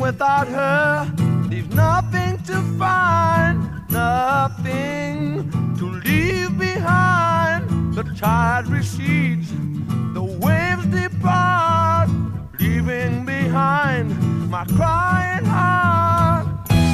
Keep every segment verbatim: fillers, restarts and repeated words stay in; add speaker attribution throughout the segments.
Speaker 1: without her leaves nothing to find, nothing to leave behind. The tide recedes, the waves depart, leaving behind my crying heart.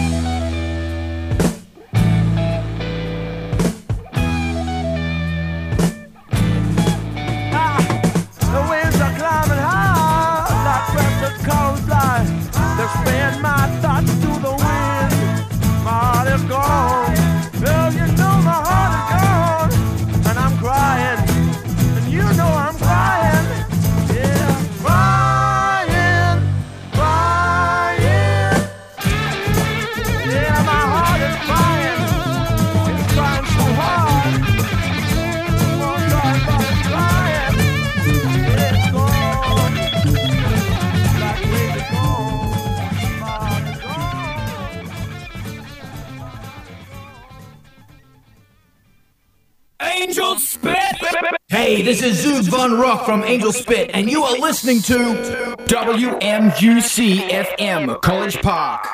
Speaker 1: The winds are climbing high, like crested cold flies. They spin my thoughts to the wind. My heart is gone. Well, you know my heart is gone, and I'm crying, and you know I'm crying. Yeah, crying, crying. Yeah, my heart is crying. It's crying so hard. Oh, God, but it's crying. It's gone. Like crazy gone. My heart is gone.
Speaker 2: Angel Spit! Hey, this is Zoot Von Rock from Angel Spit, and you are listening to W M U C F M, College Park.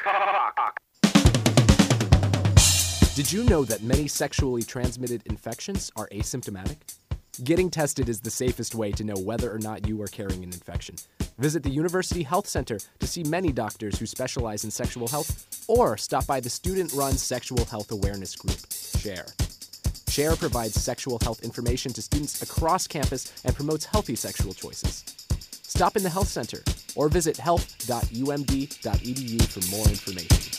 Speaker 3: Did you know that many sexually transmitted infections are asymptomatic? Getting tested is the safest way to know whether or not you are carrying an infection. Visit the University Health Center to see many doctors who specialize in sexual health, or stop by the student-run sexual health awareness group, SHARE. SHARE provides sexual health information to students across campus and promotes healthy sexual choices. Stop in the health center or visit health dot u m d dot e d u for more information.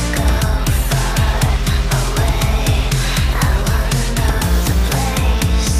Speaker 4: Away, I wanna know the place.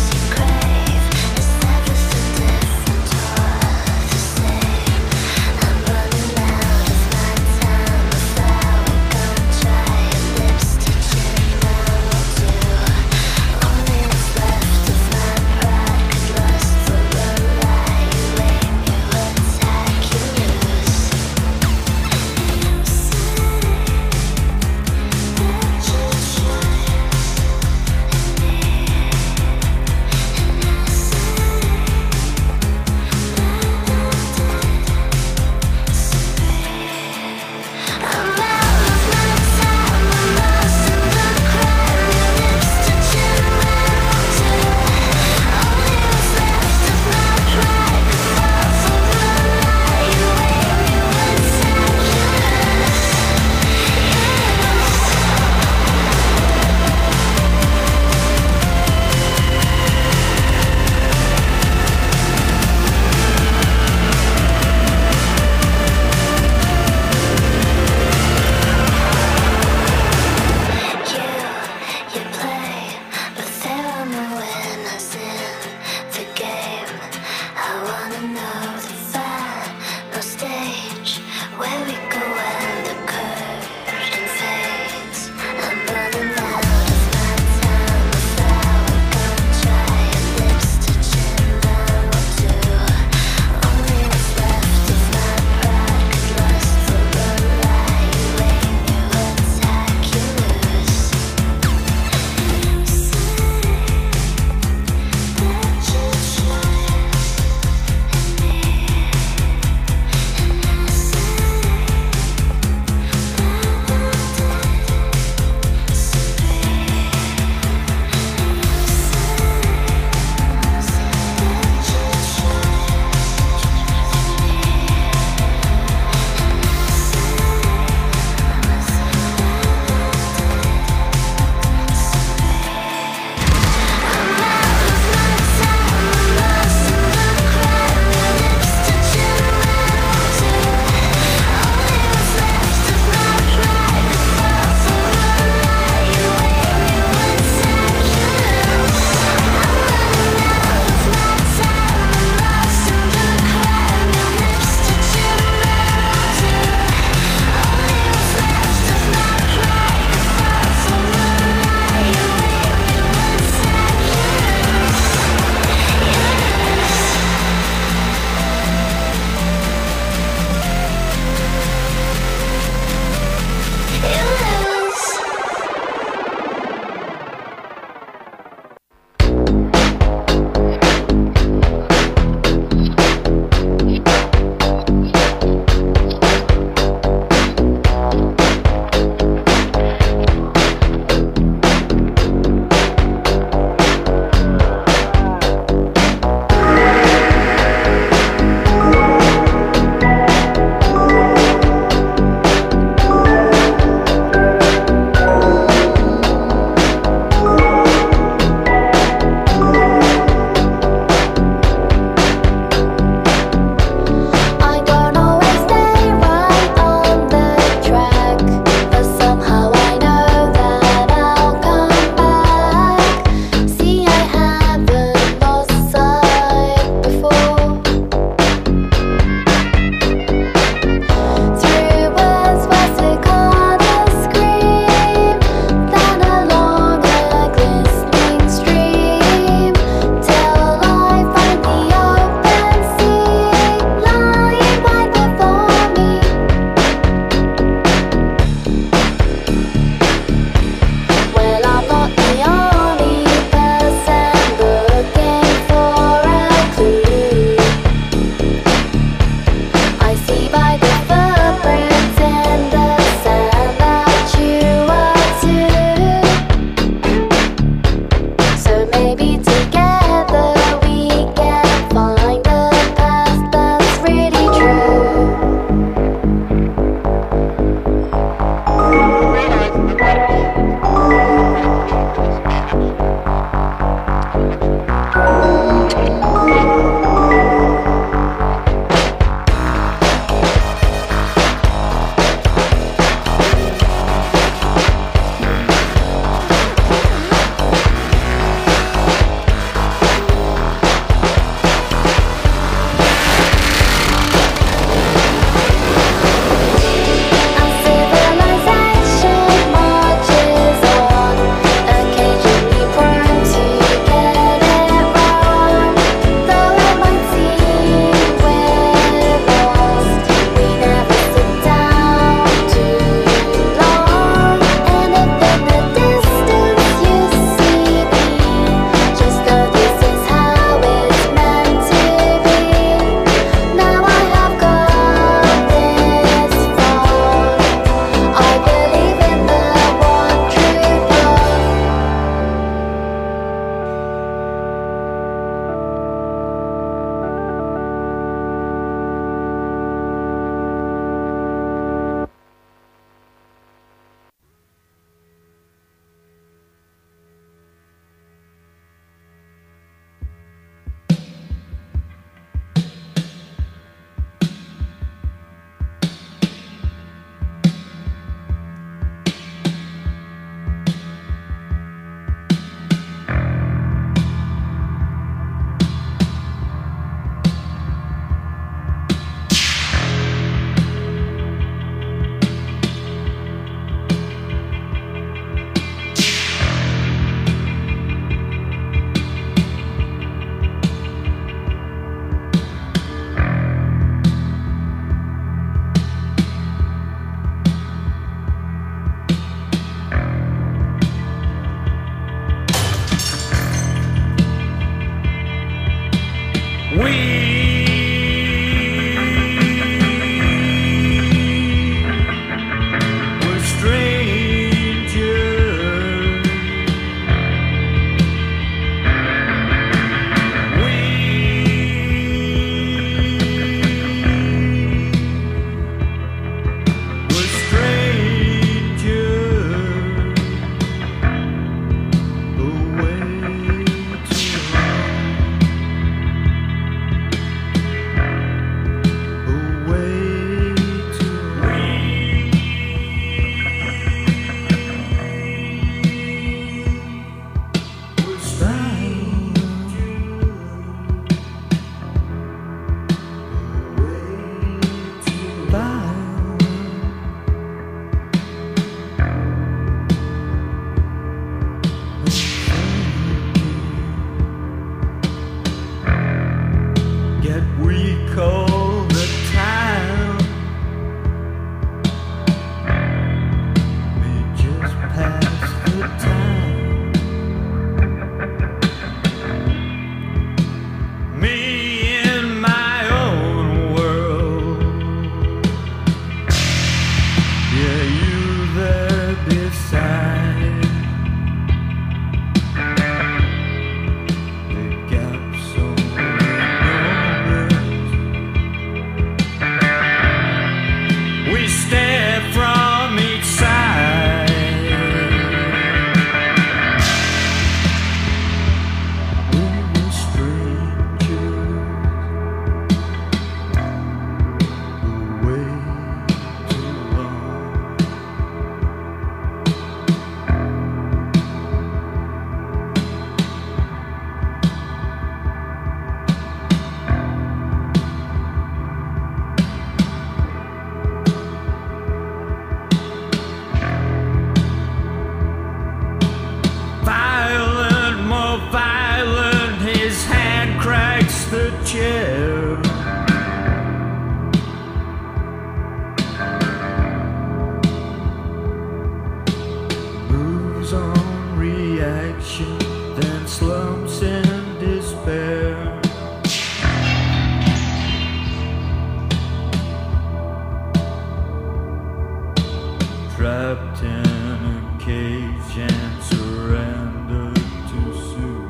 Speaker 4: trapped in a cage and surrendered too soon.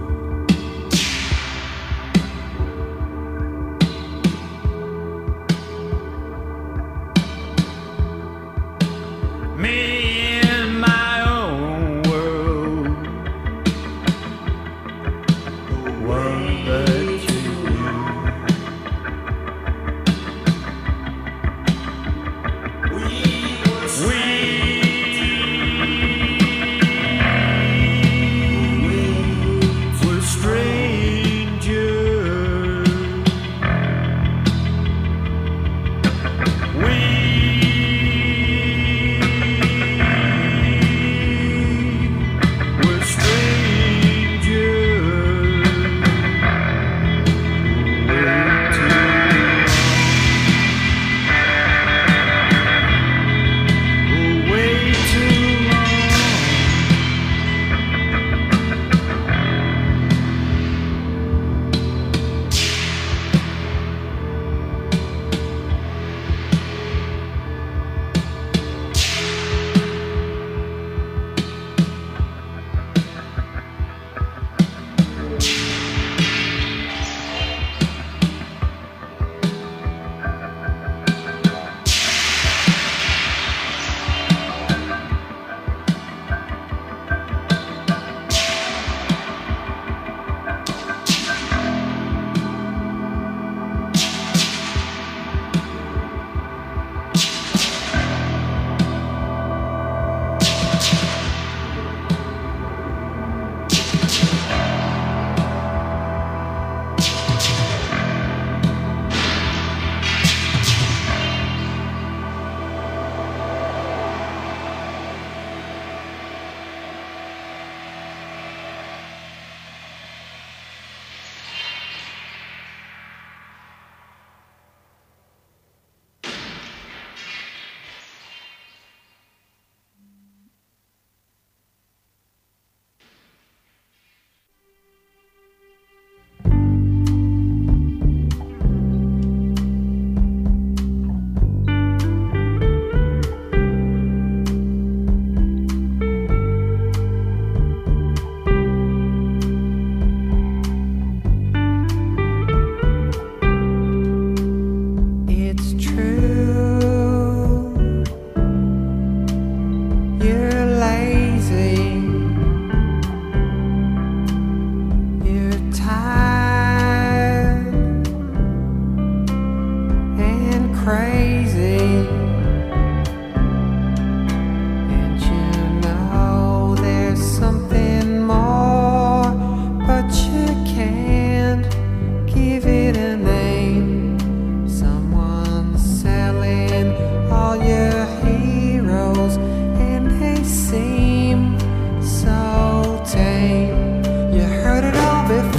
Speaker 4: Me in my own world, one that you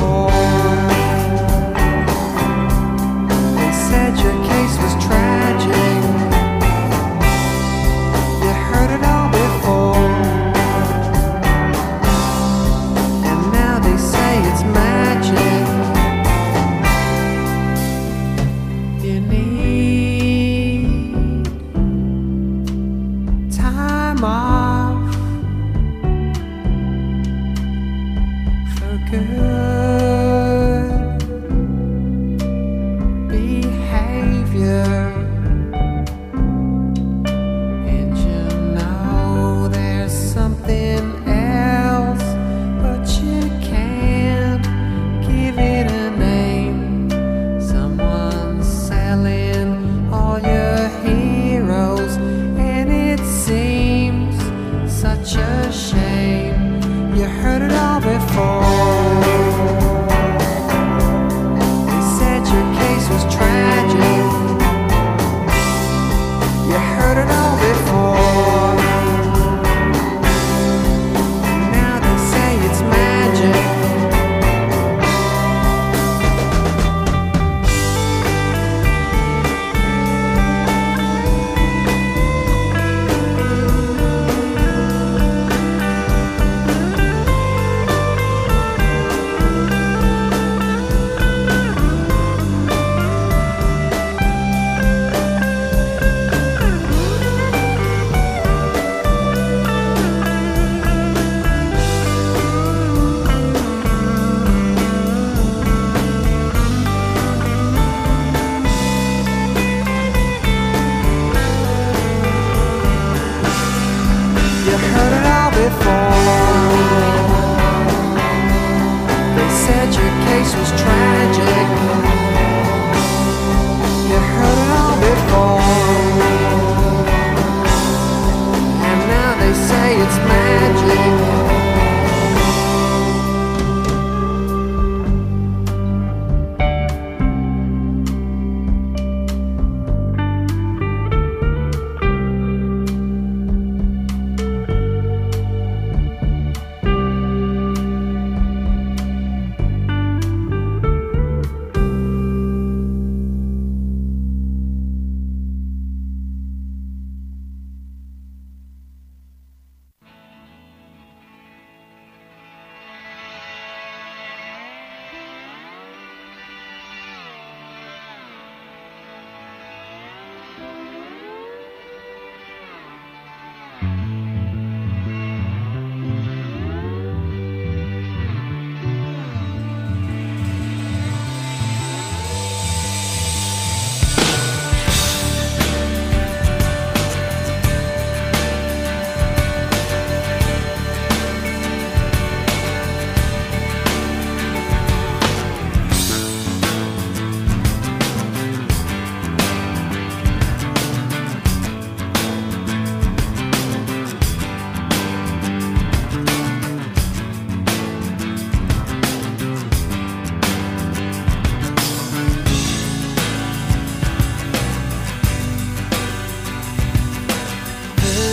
Speaker 5: Said your case was tragic.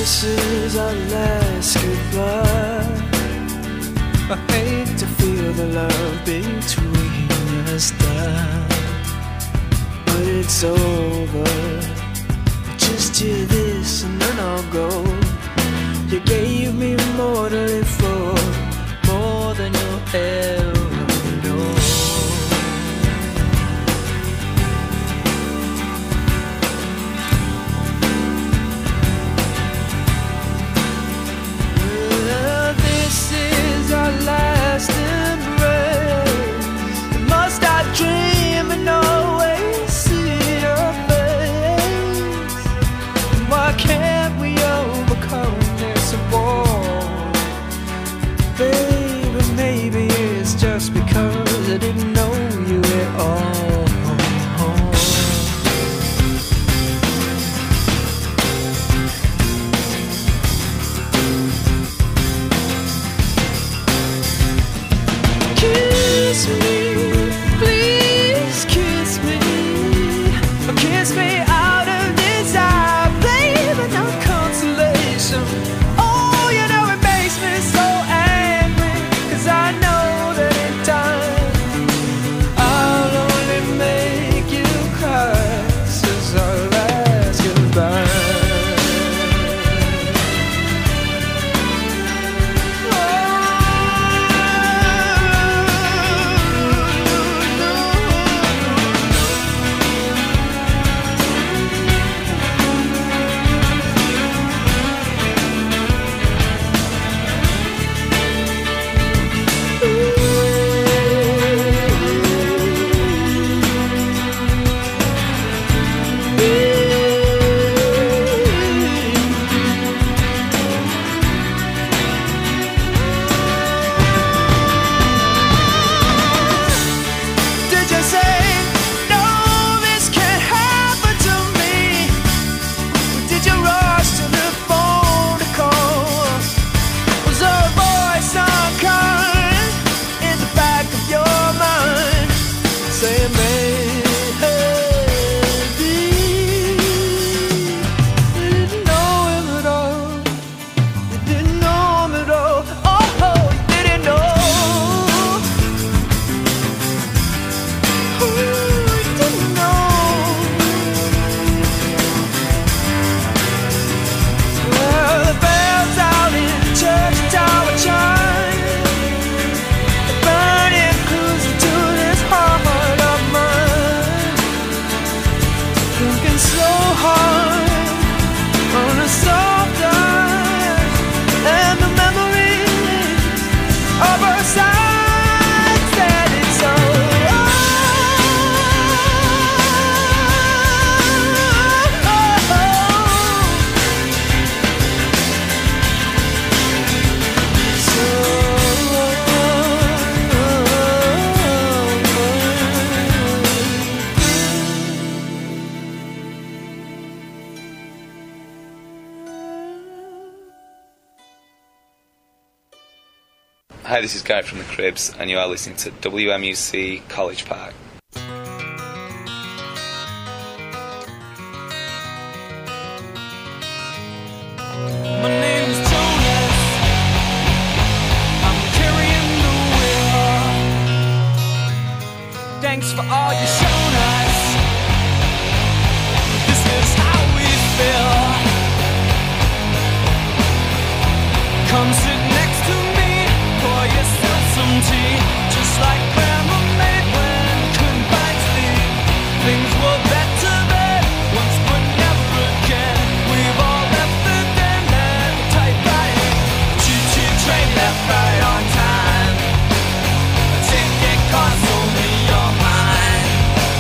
Speaker 5: this is our last goodbye. I hate to feel the love between us die, but it's over. Just hear this and then I'll go. You gave me more to live for, more than you'll ever know. Well, this is our last embrace. Must I dream and always see your face? Why can't we overcome this war? Baby, maybe it's just because I didn't know you at all. Kiss me, please kiss me. Kiss me out of desire, baby, no consolation. Oh, you know it makes me so angry, 'cause I know that in time I'll only make you cry. This is our last goodbye. Did you say, no, this can't happen to me? Did you rush to the phone to call? Was there a voice unkind in the back of your mind saying, maybe you didn't know him at all? You didn't know him at all. Oh, you didn't know. Oh, you didn't know. Well, the bells out in the church tower chime, the burning cruising to this heart of mine, thinking so hard on a soft eye, and the memories of our sides that it's
Speaker 6: Hi, this is Guy from the Cribs, and you are listening to W M U C College Park.
Speaker 5: My name is Jonas. I'm carrying the wheel. Thanks for all you've shown us. This is how we feel. Come sit next to me, pour yourself some tea. Just like grandma made when couldn't find sleep. Things were better then, once but never again. We've all left the den and the typewriting. Choo-choo train left right on time. A ticket costs only your mind.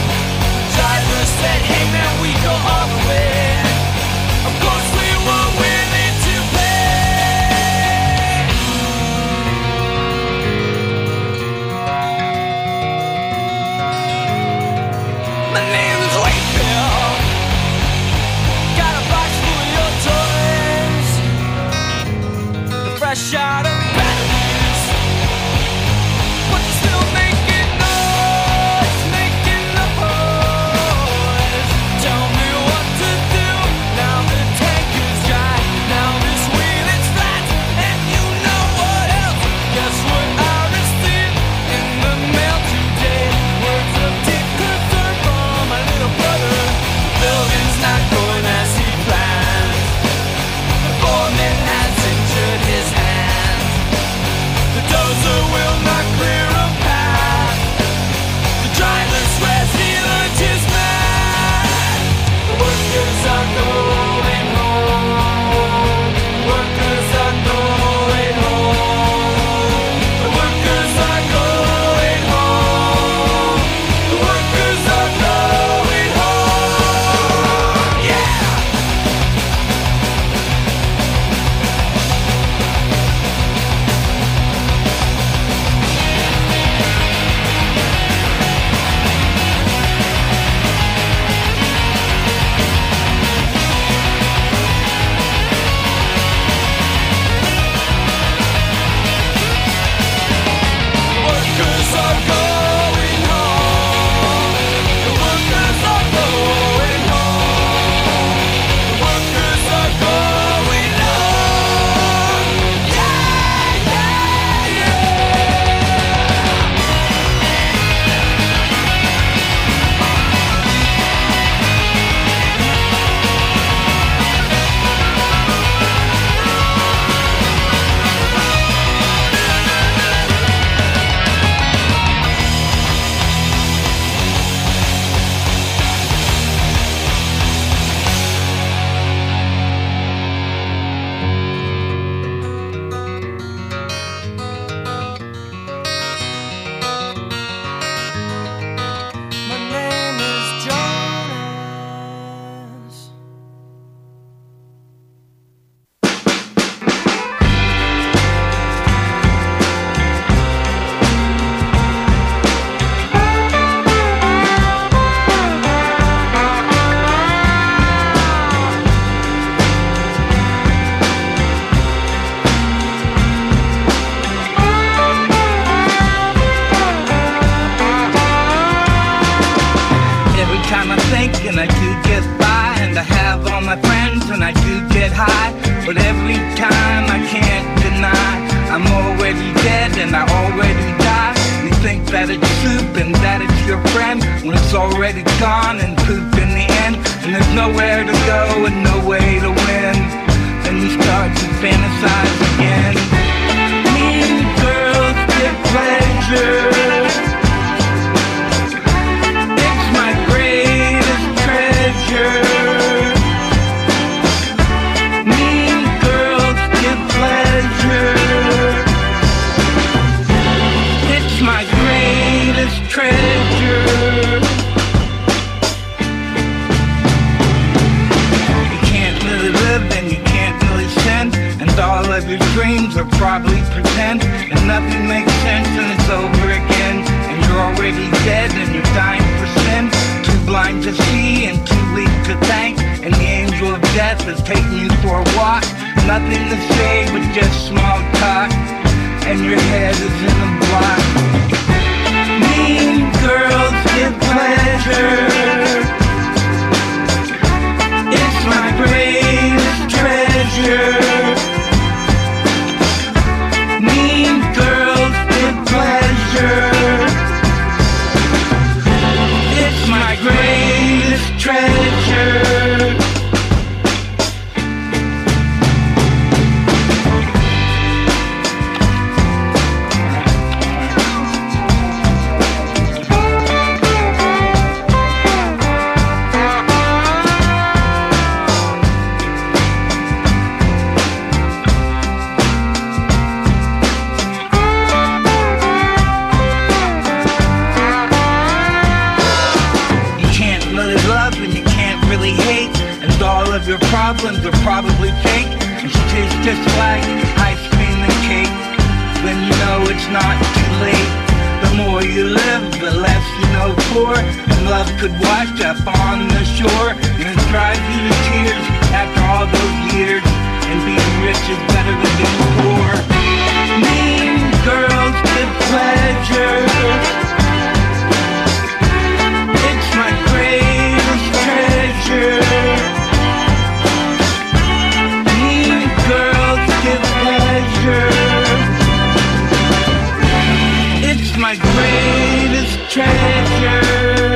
Speaker 7: is already gone and pooped in the end, and there's nowhere to go and no way to win. Then you start to fantasize again. Mean girls get pleasure. It's my greatest treasure. Mean girls get pleasure. It's my greatest treasure. You can't really live and you can't really sin, and all of your dreams are probably pretend, and nothing makes sense and it's over again, and you're already dead and you're dying for sin, too blind to see and too weak to thank, and the angel of death is taking you for a walk, nothing to say but just small talk, and your head is in a block. Mean girls get pleasure. It's my greatest treasure. Mean girls get pleasure. It's my greatest treasure. Your problems are probably fake, and she tastes just like ice cream and cake. Then you know it's not too late. The more you live, the less you know for, and love could wash up on the shore, and it drives you to tears after all those years, and being rich is better than being poor. Mean girls get pleasure. It's my greatest treasure. It's my greatest treasure.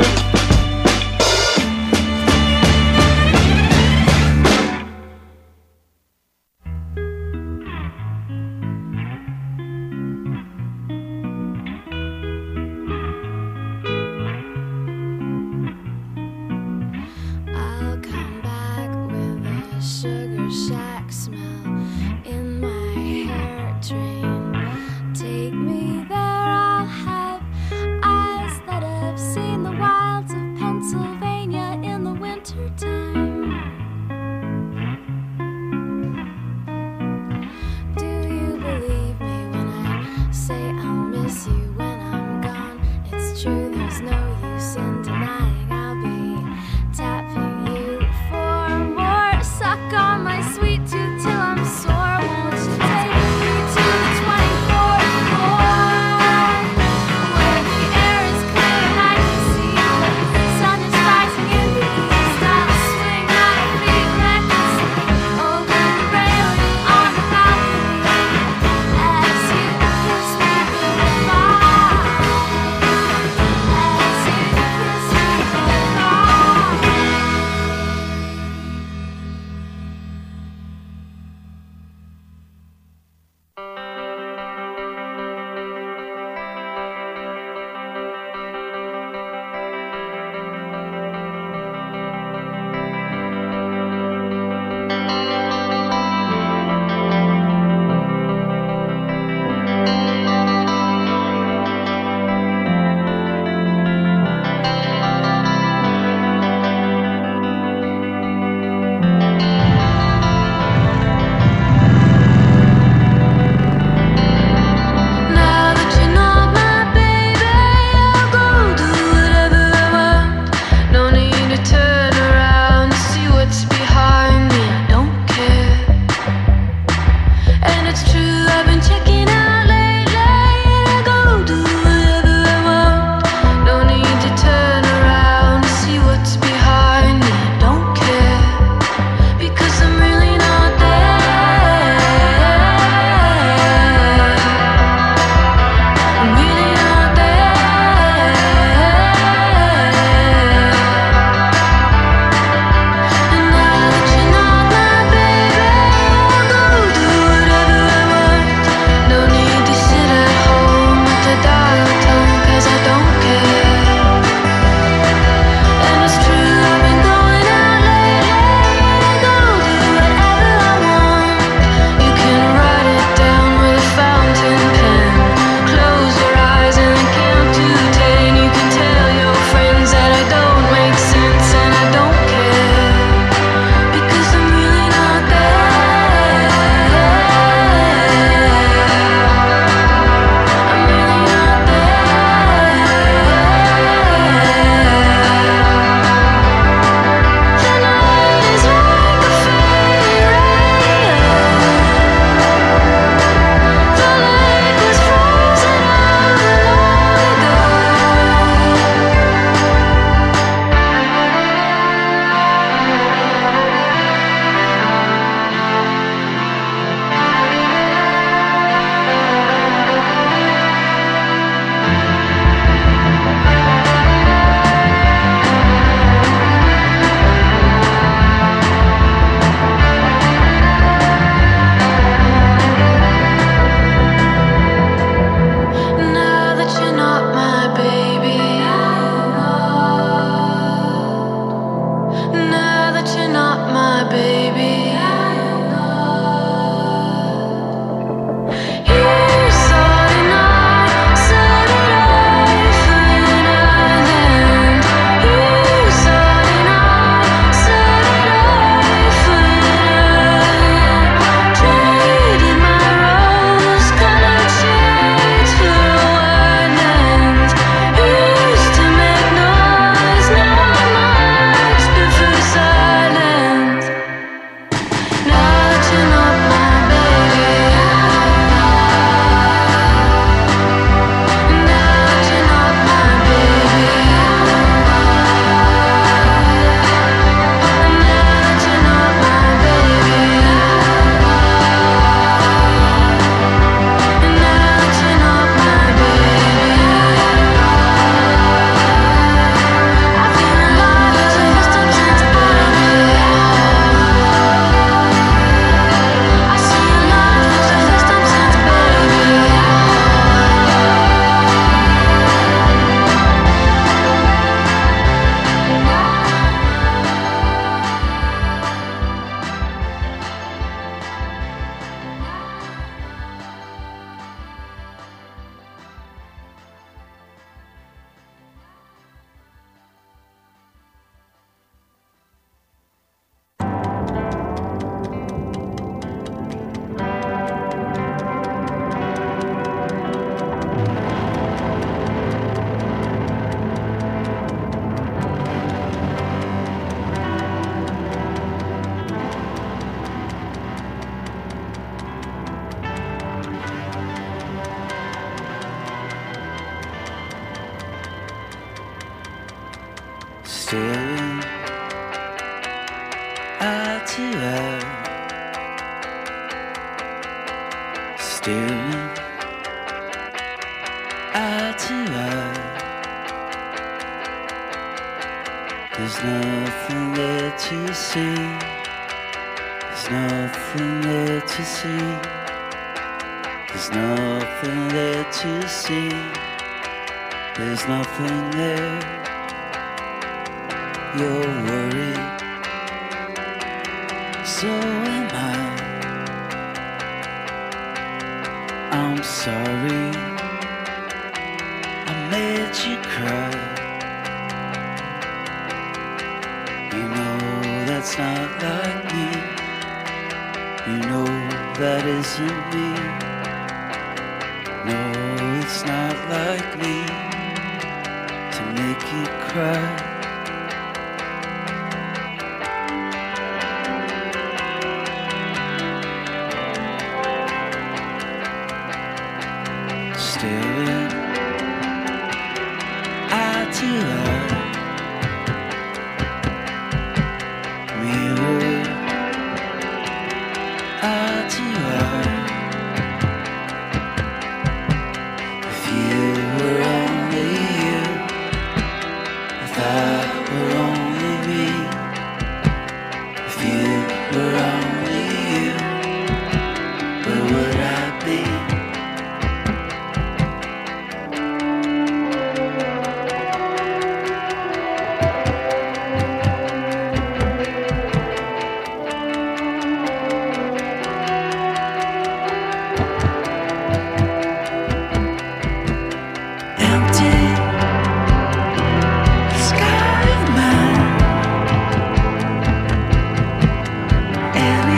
Speaker 8: I'll come back with a sugar shack smell in my hair train. Take me there, I'll have eyes that have seen the wilds of Pennsylvania in the winter time. Do you believe me when I say I'll miss you when I'm gone? It's true, there's no use in denying I'll be tapping you for more. Suck on my sweet tooth.
Speaker 9: Staring at you out, staring at you out. There's nothing there to see. There's nothing there to see. There's nothing there to see. There's nothing there. You're worried, so am I. I'm sorry I made you cry. You know that's not like me. You know that isn't me. No, it's not like me to make you cry. Staring at you out, mirror at you out. If you were only you, if that were only me, if you were only you, where would I be? Any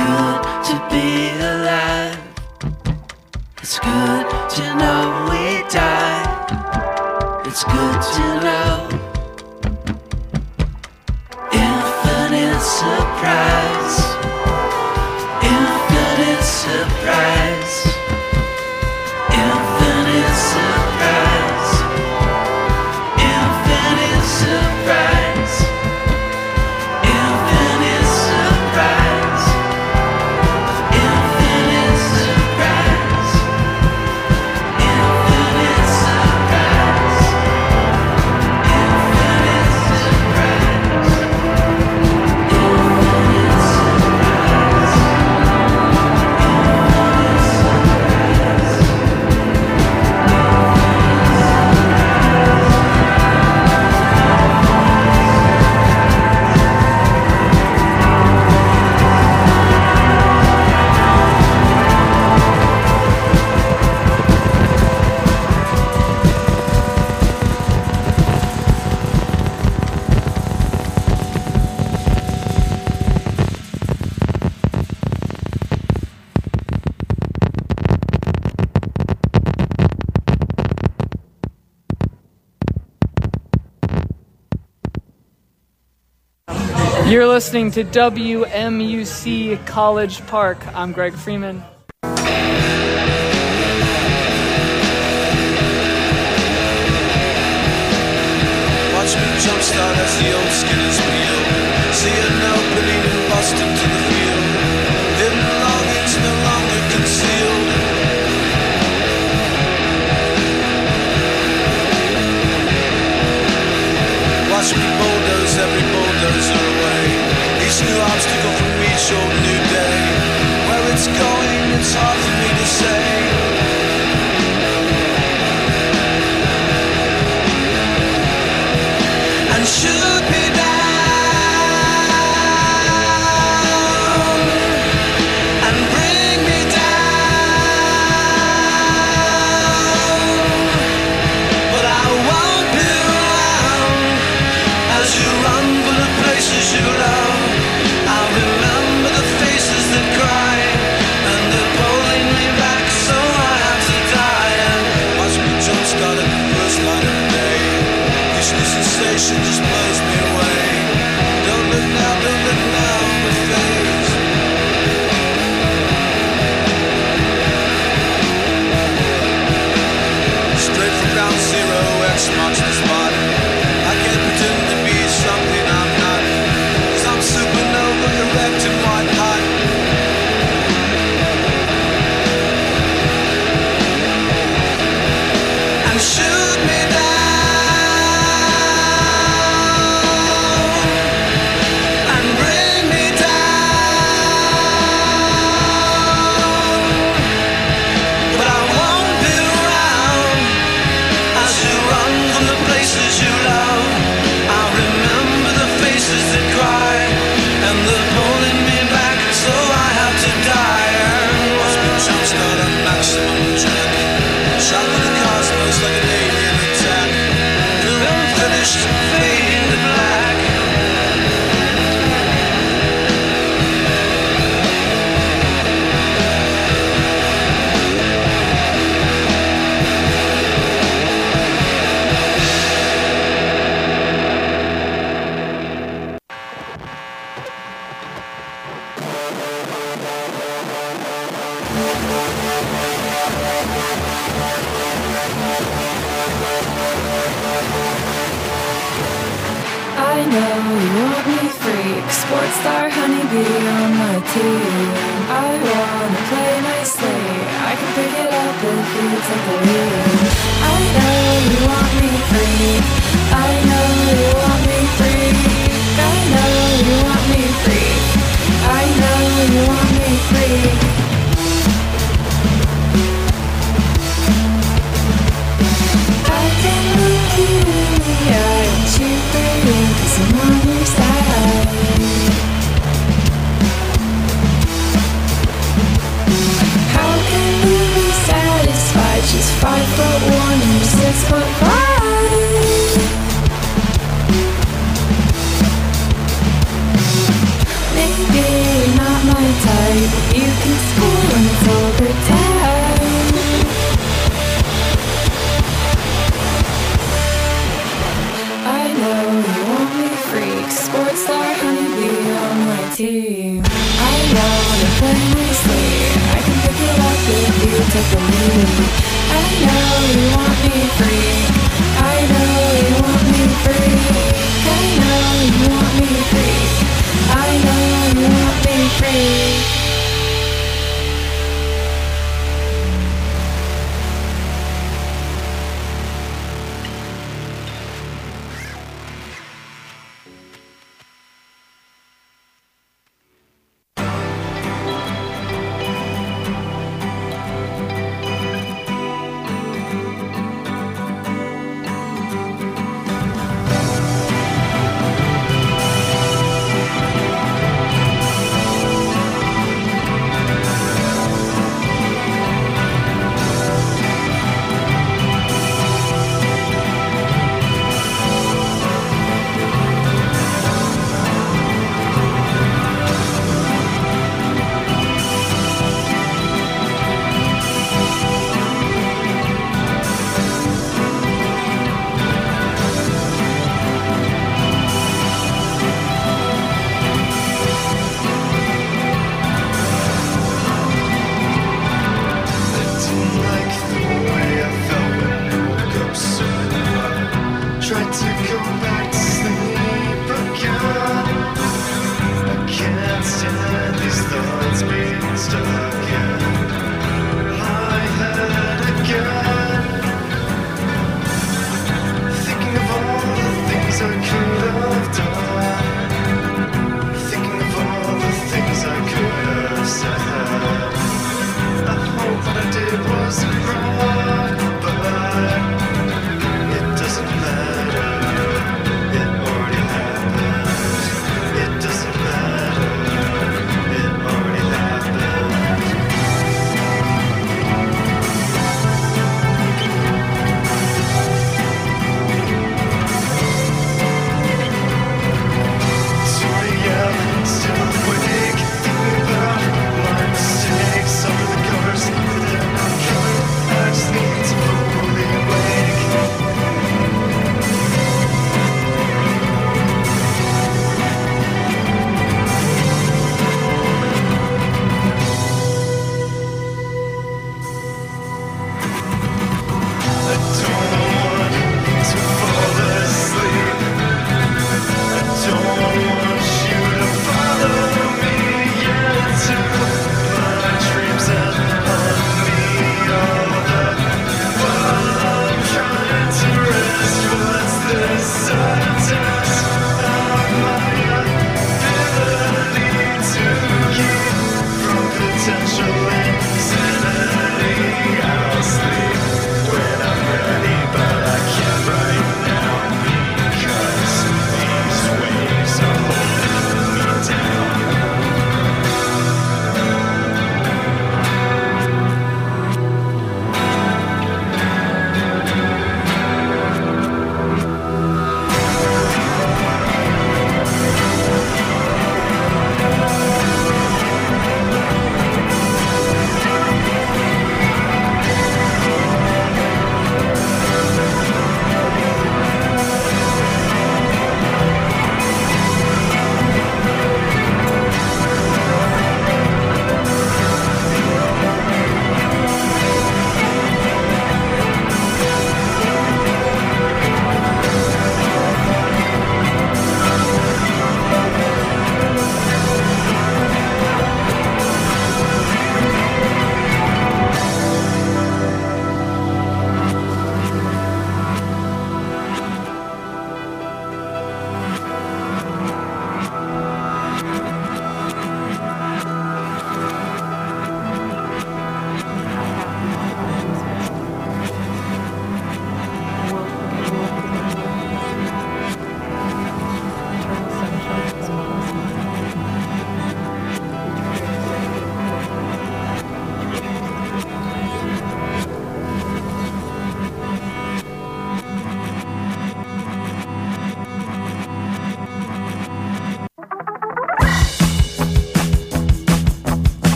Speaker 9: good to be alive. It's good to know we die. It's good to know. Infinite surprise. Infinite surprise. Infinite surprise. Infinite surprise. Infinite surprise. Infinite surprise. Infinite surprise. Infinite surprise. Infinite
Speaker 5: You're listening to W M U C College Park. I'm Greg Freeman.
Speaker 10: Watch me jumpstart as the old skinners wheel. See an opening and bust into the field. Hidden longings no longer concealed. Watch me bulldoze every bulldozer away. Each new obstacle from each old new day. Where it's going, it's hard for me to say. And shoot me down and bring me down, but I won't be around as you run for the places you love. I'll remember the faces that cry, and they're pulling me back, so I have to die. And watch me jumpstart at the first light of day. Each new sensation just blows me away. Don't look now, don't look now, it fades. Straight from ground zero, X marks the spot. I can't pretend to be something I'm not, 'cause I'm supernova, erect and white hot. And shoot me down and bring me down, but I won't be around as you run from the places you love. I'll remember the faces that cry, and they're pulling me back, so I have to die. And watch me jumpstart on maximum track. Shot with the cosmos like an alien attack. Till unfinished, fade to black.
Speaker 8: I know you want me freak, sports star honeybee on my team. I wanna play nicely, I can pick it up if you take the lead. I know you want me freak, I know you want me freak. I know you want me freak, I know you want me freak. I can look you in the eye and cheer for you, 'cause I'm on your side. How can you be satisfied? She's five foot one and you're six foot five. in school and it's over town. I know you want me freak, sports star honeybee on my team. I know to play nicely, I can pick it up if you take the lead. I know you want me free, I know you want me free. I know you want me free, I know you want me free.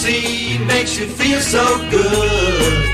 Speaker 10: see makes you feel so good.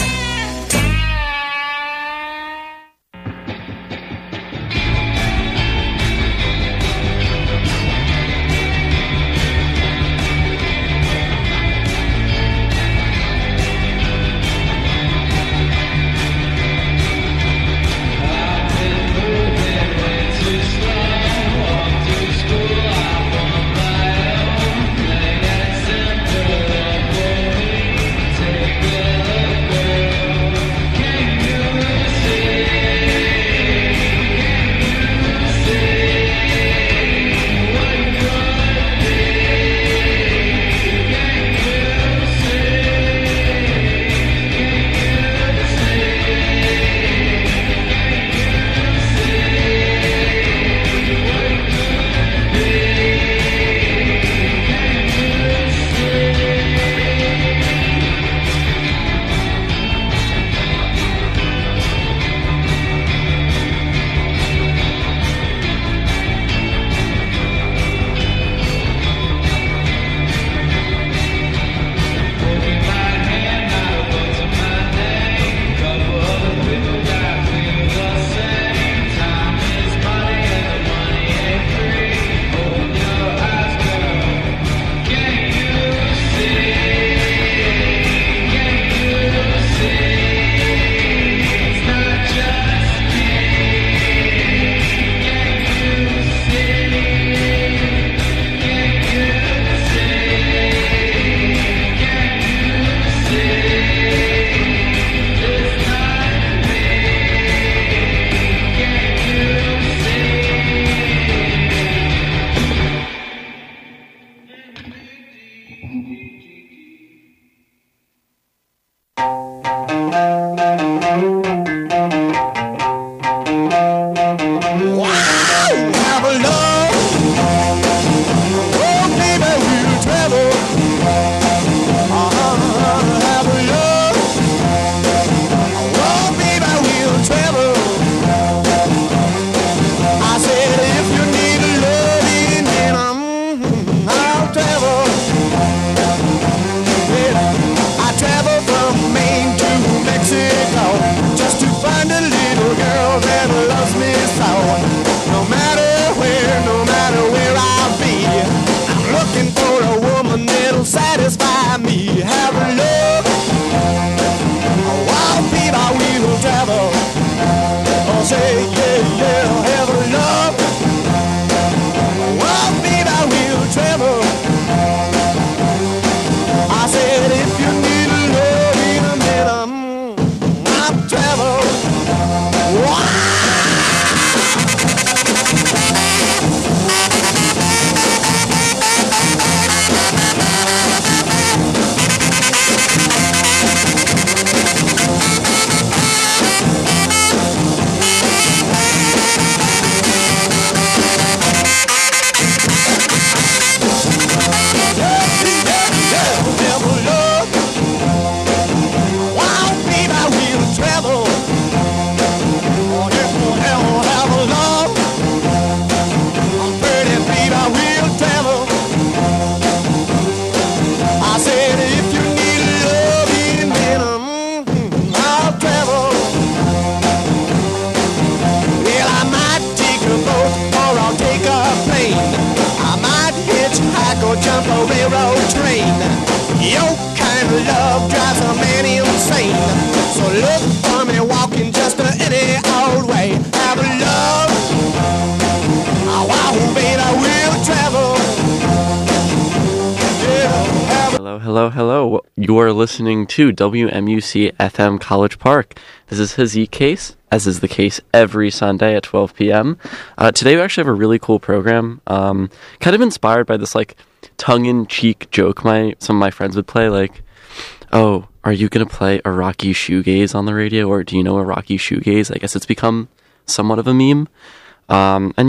Speaker 11: Hello, hello. You are listening to W M U C F M College Park. This is Hazik Case, as is the case every Sunday at twelve p.m. Uh, today we actually have a really cool program, um, kind of inspired by this like tongue-in-cheek joke my some of my friends would play, like, oh, are you going to play a Rocky Shoegaze on the radio, or do you know a Rocky Shoegaze? I guess it's become somewhat of a meme. Um, and